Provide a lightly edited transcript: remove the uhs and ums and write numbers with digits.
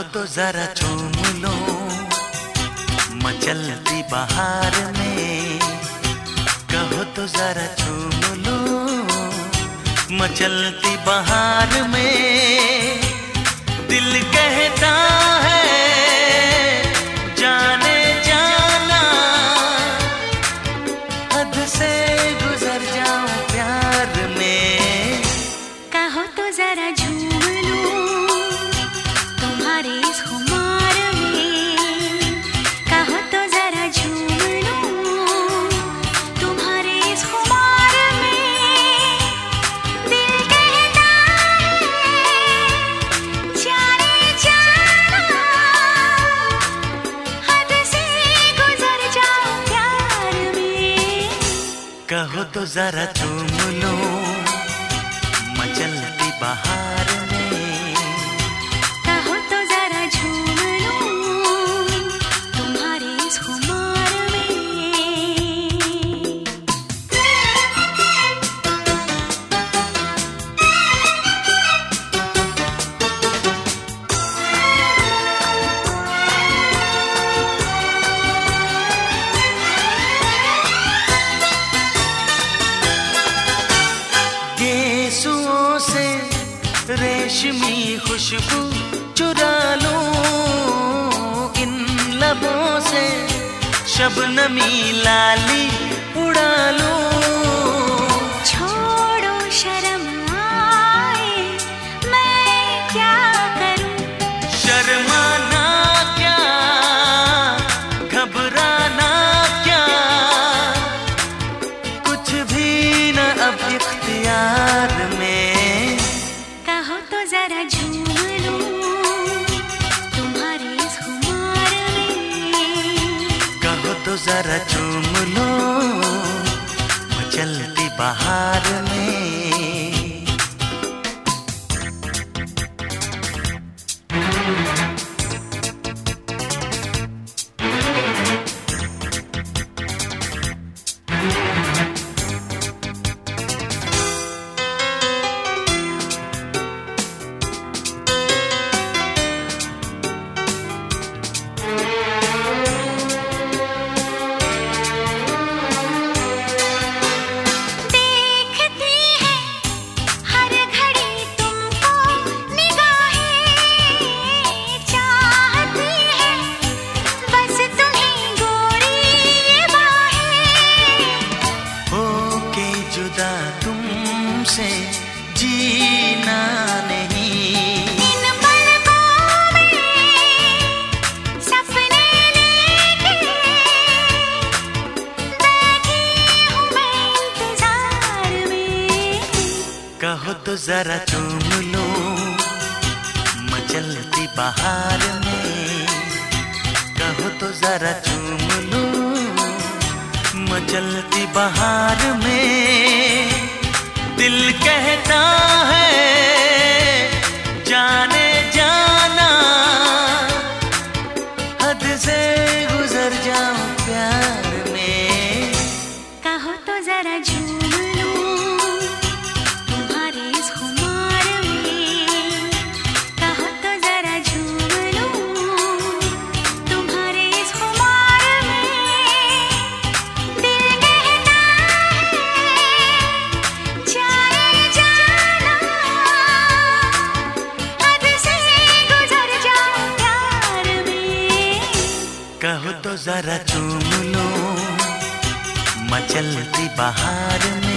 तो जरा चूम लो मचलती बहार में, कहो तो जरा चूम लो मचलती बहार में। दिल कहता है जाने जाना, हद से गुजर जाऊं प्यार में। कहो तो जरा झूम लूं तुम्हारे इस खुमार में, कहो तो जरा झूम लूं तुम्हारे इस खुमार में। दिल कहता है जाने जाना, हद से गुजर जाऊं प्यार में। कहो तो जरा चूम लो मचलती बहार में, कहो तो जरा झूम लूं तुम्हारे इस खुमार में। गेसुओं से रेशमी खुशबू चुरा लूं, इन लबों से शबनमी लाली उड़ा लूं। छोड़ो शर्म आए मैं क्या करूं, शर्माना क्या घबराना क्या, कुछ भी न अब इख्तियार में। कहो तो जरा झूम लूं तुम्हारे इस खुमार में, कहो तो जरा चूम लो मचलती बहार में। तुमसे जीना नहीं, इन पलकों में सपने लेके बैठी हूँ मैं इंतजार में। कहो तो जरा चूम लो मचलती बहार में, कहो तो जरा चूम लो मचलती बहार में। दिल कहता है जाने जाना, हद से गुजर जाऊं प्यार में। कहो तो जरा झूम लूं तुम्हारे इस खुमार में, कहो तो जरा झूम लूं तुम्हारे इस खुमार में। दिल कहता है जाने जाना, हद से गुजर जाऊं प्यार में। कहो तो जरा चूम लो मचलती बहार में,